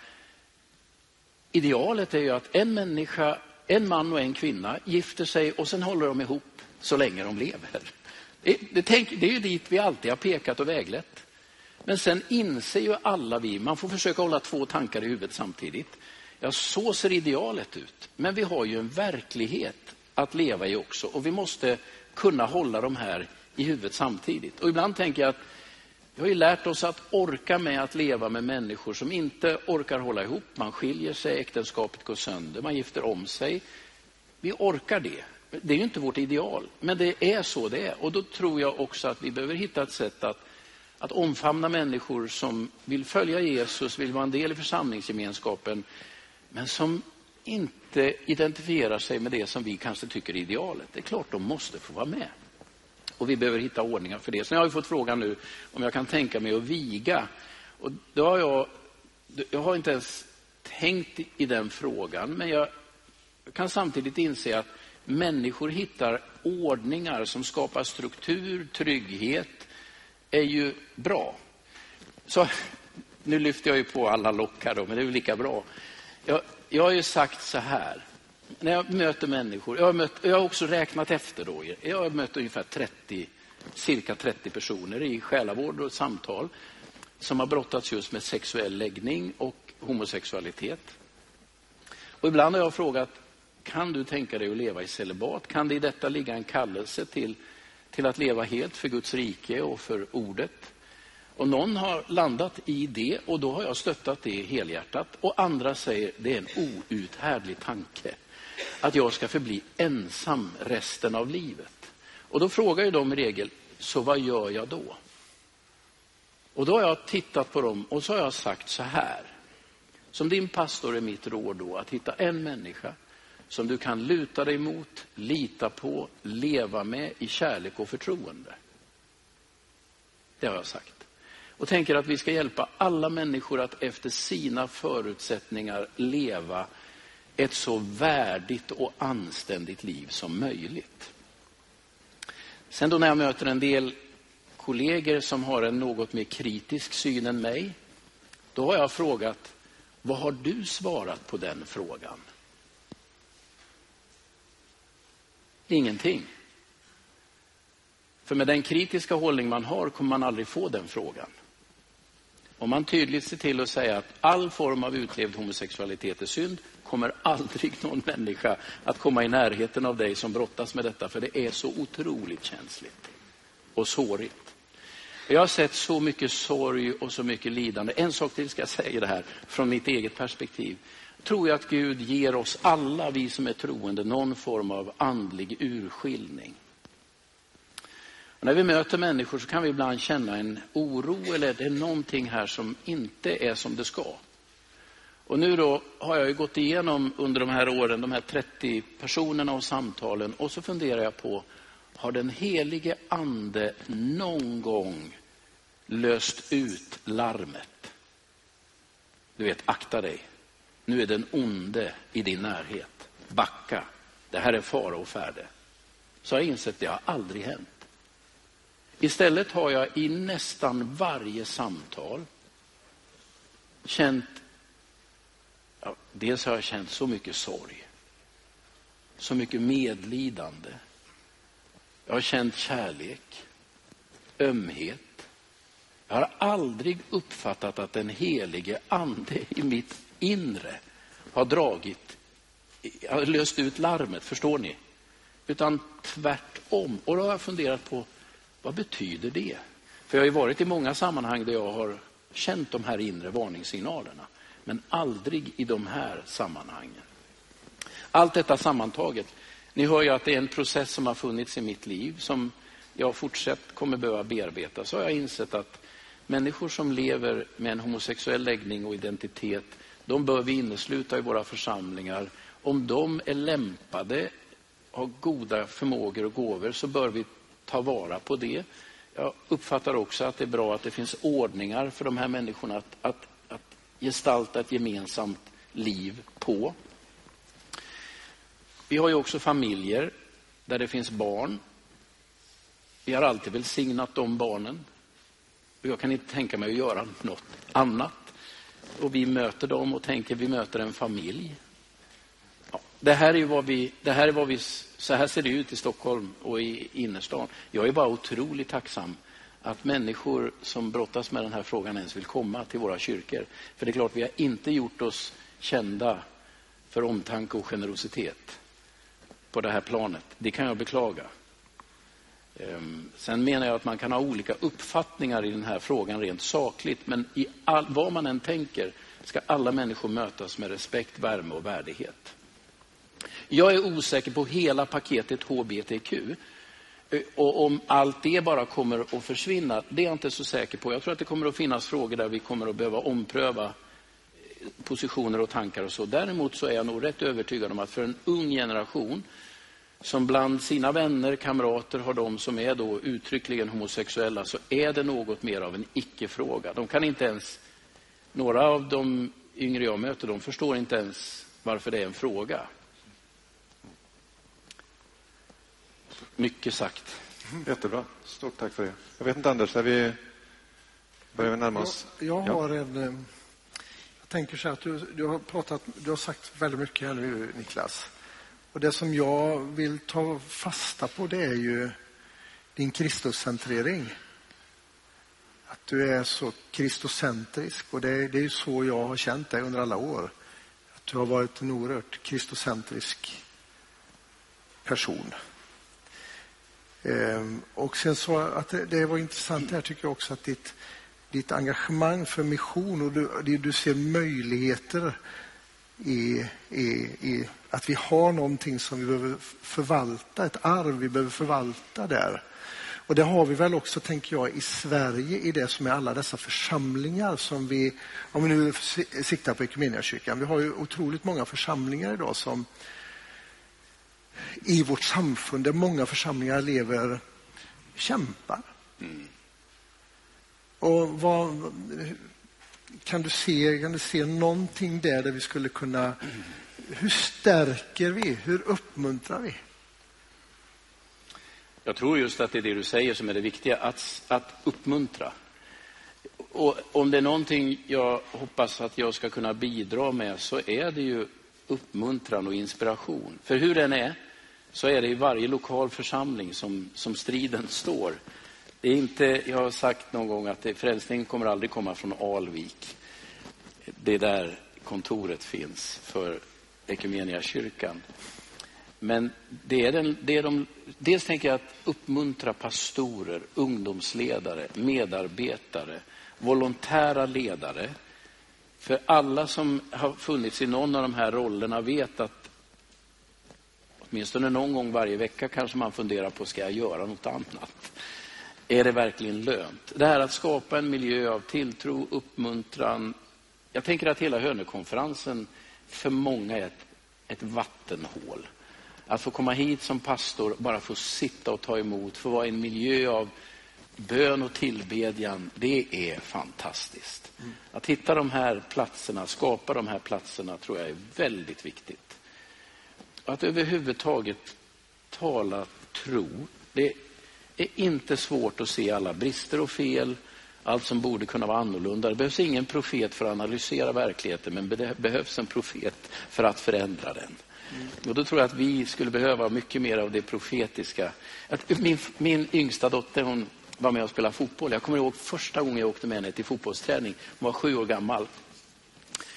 idealet är ju att en människa, en man och en kvinna gifter sig och sen håller de ihop så länge de lever. Det är ju dit vi alltid har pekat och väglett. Men sen inser ju alla man får försöka hålla två tankar i huvudet samtidigt. Ja, så ser idealet ut. Men vi har ju en verklighet att leva i också. Och vi måste kunna hålla de här i huvudet samtidigt. Och ibland tänker jag att vi har ju lärt oss att orka med att leva med människor som inte orkar hålla ihop. Man skiljer sig, äktenskapet går sönder, man gifter om sig. Vi orkar det. Det är ju inte vårt ideal, men det är så det är. Och då tror jag också att vi behöver hitta ett sätt att omfamna människor som vill följa Jesus, vill vara en del i församlingsgemenskapen, men som inte identifierar sig med det som vi kanske tycker är idealet. Det är klart de måste få vara med. Och vi behöver hitta ordningar för det. Sen har jag fått frågan nu om jag kan tänka mig att viga. Och då har jag har inte ens tänkt i den frågan, men jag kan samtidigt inse att människor hittar ordningar som skapar struktur, trygghet, är ju bra. Så nu lyfter jag ju på alla lockar då, men det är ju lika bra. Jag har ju sagt så här, när jag möter människor, jag har också räknat efter då, jag har mött ungefär cirka 30 personer i själavård och samtal som har brottats just med sexuell läggning och homosexualitet. Och ibland har jag frågat, kan du tänka dig att leva i celibat? Kan det i detta ligga en kallelse till att leva helt för Guds rike och för ordet? Och någon har landat i det och då har jag stöttat det helhjärtat. Och andra säger, det är en outhärdlig tanke att jag ska förbli ensam resten av livet. Och då frågar ju de i regel, så vad gör jag då? Och då har jag tittat på dem och så har jag sagt så här. Som din pastor är mitt råd då att hitta en människa som du kan luta dig mot, lita på, leva med i kärlek och förtroende. Det har jag sagt. Och tänker att vi ska hjälpa alla människor att efter sina förutsättningar leva ett så värdigt och anständigt liv som möjligt. Sen då när jag möter en del kollegor som har en något mer kritisk syn än mig, då har jag frågat, vad har du svarat på den frågan? Ingenting. För med den kritiska hållning man har kommer man aldrig få den frågan. Om man tydligt ser till att säga att all form av utlevd homosexualitet är synd, kommer aldrig någon människa att komma i närheten av dig som brottas med detta, för det är så otroligt känsligt och sårigt. Jag har sett så mycket sorg och så mycket lidande. En sak till ska jag säga det här från mitt eget perspektiv. Tror jag att Gud ger oss alla, vi som är troende, någon form av andlig urskiljning. Och när vi möter människor så kan vi ibland känna en oro eller det är någonting här som inte är som det ska. Och nu då har jag ju gått igenom under de här åren, de här 30 personerna och samtalen, och så funderar jag på, har den helige ande någon gång löst ut larmet? Du vet, akta dig. Nu är den onde i din närhet. Backa. Det här är fara och färde. Så har jag insett att det har aldrig hänt. Istället har jag i nästan varje samtal känt, dels har jag känt så mycket sorg, så mycket medlidande. Jag har känt kärlek, ömhet. Jag har aldrig uppfattat att den helige ande i mitt inre har dragit löst ut larmet, förstår ni? Utan tvärtom. Och då har jag funderat på, vad betyder det? För jag har ju varit i många sammanhang där jag har känt de här inre varningssignalerna. Men aldrig i de här sammanhangen. Allt detta sammantaget. Ni hör ju att det är en process som har funnits i mitt liv som jag fortsatt kommer behöva bearbeta. Så har jag insett att människor som lever med en homosexuell läggning och identitet, de bör vi innesluta i våra församlingar. Om de är lämpade, har goda förmågor och gåvor, så bör vi ta vara på det. Jag uppfattar också att det är bra att det finns ordningar för de här människorna att gestalta ett gemensamt liv på. Vi har ju också familjer där det finns barn. Vi har alltid välsignat de barnen. Jag kan inte tänka mig att göra något annat. Och vi möter dem och tänker vi möter en familj. Ja, det här är vad vi, så här ser det ut i Stockholm och i innerstan. Jag är bara otroligt tacksam att människor som brottas med den här frågan ens vill komma till våra kyrkor. För det är klart, vi har inte gjort oss kända för omtanke och generositet på det här planet. Det kan jag beklaga. Sen menar jag att man kan ha olika uppfattningar i den här frågan rent sakligt. Men i vad man än tänker ska alla människor mötas med respekt, värme och värdighet. Jag är osäker på hela paketet HBTQ. Och om allt det bara kommer att försvinna, det är jag inte så säker på. Jag tror att det kommer att finnas frågor där vi kommer att behöva ompröva positioner och tankar och så. Däremot så är jag nog rätt övertygad om att för en ung generation som bland sina vänner, kamrater har de som är då uttryckligen homosexuella, så är det något mer av en icke-fråga. De kan inte ens, några av de yngre jag möter, de förstår inte ens varför det är en fråga. Mycket sagt. Jättebra. Stort tack för det. Jag vet inte, Anders, är vi börjar närma oss? Jag har en... Jag tänker så här att du har sagt väldigt mycket här nu, Niklas. Och det som jag vill ta fasta på, det är ju din Kristuscentrering. Att du är så kristocentrisk, och det är ju så jag har känt dig under alla år. Att du har varit en oerhört kristocentrisk person. Och sen så att det var intressant här, tycker jag också, att ditt engagemang för mission och du ser möjligheter i att vi har någonting som vi behöver förvalta, ett arv vi behöver förvalta där. Och det har vi väl också, tänker jag, i Sverige, i det som är alla dessa församlingar som vi, om vi nu siktar på Equmeniakyrkan, vi har ju otroligt många församlingar idag som i vårt samfund, där många församlingar kämpar. Och kan du se någonting där vi skulle kunna, hur stärker vi, hur uppmuntrar vi? Jag tror just att det är det du säger som är det viktiga, att uppmuntra. Och om det är någonting jag hoppas att jag ska kunna bidra med, så är det ju uppmuntran och inspiration. För hur den är, så är det i varje lokal församling som striden står. Det är inte, jag har sagt någon gång att frälsningen kommer aldrig komma från Alvik. Det är där kontoret finns för Equmeniakyrkan. Men dels tänker jag att uppmuntra pastorer, ungdomsledare, medarbetare, volontära ledare. För alla som har funnits i någon av de här rollerna vet att åtminstone någon gång varje vecka kanske man funderar på, ska jag göra något annat? Är det verkligen lönt? Det här att skapa en miljö av tilltro, uppmuntran. Jag tänker att hela Hönökonferensen för många är ett vattenhål. Att få komma hit som pastor, bara få sitta och ta emot, få vara i en miljö av bön och tillbedjan, det är fantastiskt. Att hitta de här platserna, skapa de här platserna, tror jag är väldigt viktigt. Att överhuvudtaget tala tro, det är inte svårt att se alla brister och fel, allt som borde kunna vara annorlunda. Det behövs ingen profet för att analysera verkligheten, men det behövs en profet för att förändra den. Och då tror jag att vi skulle behöva mycket mer av det profetiska. Min yngsta dotter, hon var med och spelade fotboll. Jag kommer ihåg första gången jag åkte med henne till fotbollsträning. Hon var 7 år gammal.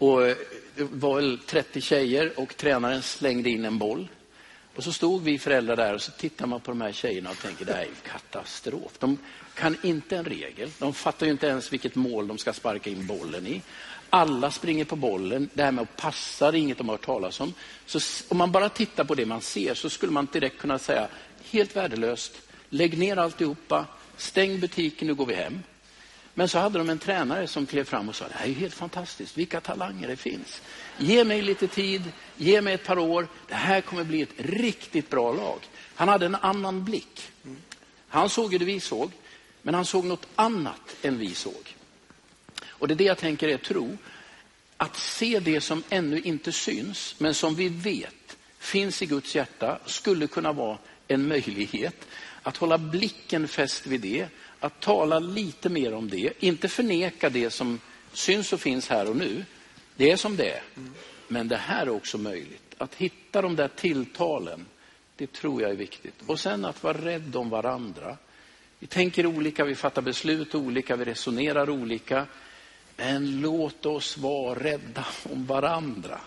Och det var väl 30 tjejer och tränaren slängde in en boll. Och så stod vi föräldrar där och så tittar man på de här tjejerna och tänker det här är ju katastrof. De kan inte en regel. De fattar ju inte ens vilket mål de ska sparka in bollen i. Alla springer på bollen. Det här med att passa är inget de har hört talas om. Så om man bara tittar på det man ser så skulle man direkt kunna säga helt värdelöst. Lägg ner alltihopa. Stäng butiken, nu går vi hem. Men så hade de en tränare som klev fram och sa det här är ju helt fantastiskt. Vilka talanger det finns. Ge mig lite tid. Ge mig ett par år. Det här kommer bli ett riktigt bra lag. Han hade en annan blick. Han såg ju det vi såg. Men han såg något annat än vi såg. Och det är det jag tänker är tro. Att se det som ännu inte syns. Men som vi vet finns i Guds hjärta. Skulle kunna vara en möjlighet. Att hålla blicken fäst vid det. Att tala lite mer om det. Inte förneka det som syns och finns här och nu. Det är som det är. Men det här är också möjligt. Att hitta de där tilltalen. Det tror jag är viktigt. Och sen att vara rädd om varandra. Vi tänker olika, vi fattar beslut olika, vi resonerar olika. Men låt oss vara rädda om varandra.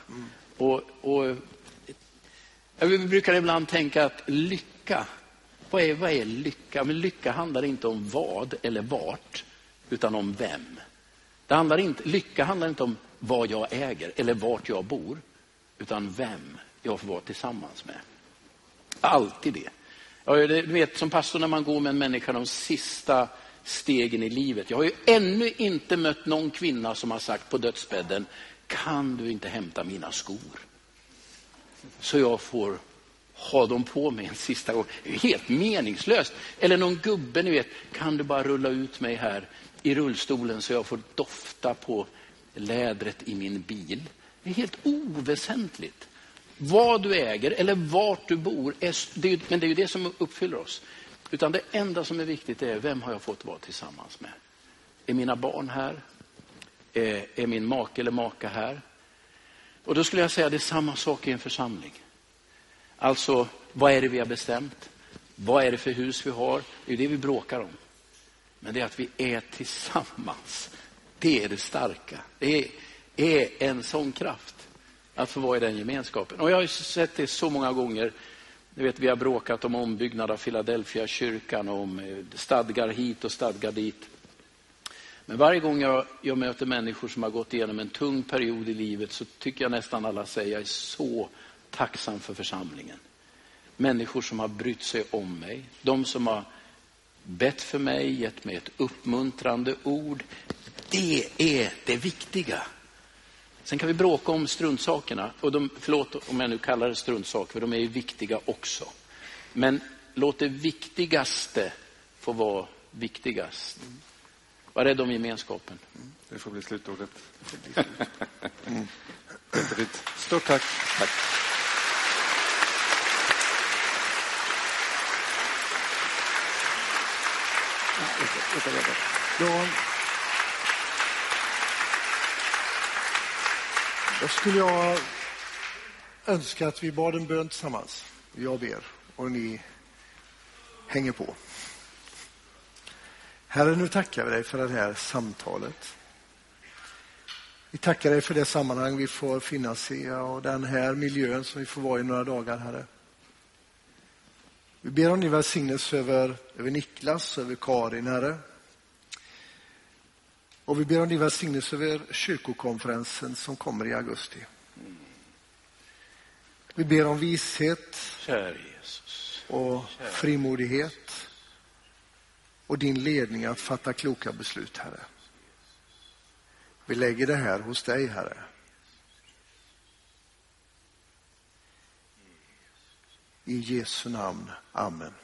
Vi brukar ibland tänka att lycka. Vad är lycka? Men lycka handlar inte om vad eller vart. Utan om vem. Lycka handlar inte om vad jag äger eller vart jag bor. Utan vem jag får vara tillsammans med. Alltid det. Du vet som pastor när man går med en människa de sista stegen i livet. Jag har ju ännu inte mött någon kvinna som har sagt på dödsbädden. Kan du inte hämta mina skor? Så jag får ha dem på mig en sista gång. Det är helt meningslöst. Eller någon gubbe ni vet. Kan du bara rulla ut mig här i rullstolen så jag får dofta på lädret i min bil. Det är helt oväsentligt. Vad du äger eller vart du bor. Men det är ju det som uppfyller oss. Utan det enda som är viktigt är vem har jag fått vara tillsammans med. Är mina barn här? Är min make eller maka här? Och då skulle jag säga det är samma sak i en församling. Alltså, vad är det vi har bestämt? Vad är det för hus vi har? Det är det vi bråkar om. Men det är att vi är tillsammans. Det är det starka. Det är en sån kraft att få vara i den gemenskapen. Och jag har sett det så många gånger. Ni vet, vi har bråkat om ombyggnad av Philadelphia kyrkan, om stadgar hit och stadgar dit. Men varje gång jag möter människor som har gått igenom en tung period i livet så tycker jag nästan alla säger jag är så tacksam för församlingen. Människor som har brytt sig om mig. De som har bett för mig, gett mig ett uppmuntrande ord. Det är det viktiga. Sen kan vi bråka om struntsakerna. Och förlåt om jag nu kallar det struntsaker, för de är ju viktiga också. Men låt det viktigaste få vara viktigast. Var rädd om gemenskapen. Det får bli slutordet. Stort tack. Tack. Då skulle jag önska att vi bad en bön tillsammans. Jag ber och ni hänger på. Herre, nu tackar vi dig för det här samtalet. Vi tackar dig för det sammanhang vi får finnas i och den här miljön som vi får vara i några dagar, Herre. Vi ber om din välsignelse över Niklas, över Karin, Herre. Och vi ber om din välsignelse över kyrkokonferensen som kommer i augusti. Vi ber om vishet och frimodighet och din ledning att fatta kloka beslut, Herre. Vi lägger det här hos dig, Herre. I Jesu namn. Amen.